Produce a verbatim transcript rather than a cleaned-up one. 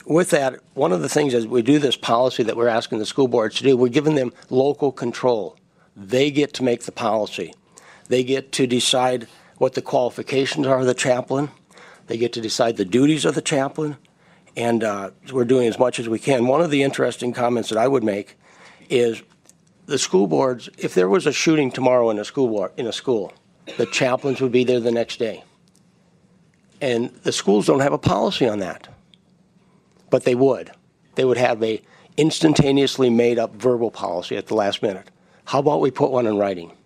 with that, one of the things as we do this policy that we're asking the school boards to do, we're giving them local control. They get to make the policy. They get to decide what the qualifications are of the chaplain. They get to decide the duties of the chaplain. And uh, we're doing as much as we can. One of the interesting comments that I would make is the school boards, if there was a shooting tomorrow in a school board, in a school, the chaplains would be there the next day. And the schools don't have a policy on that. But they would. They would have a instantaneously made up verbal policy at the last minute. How about we put one in writing?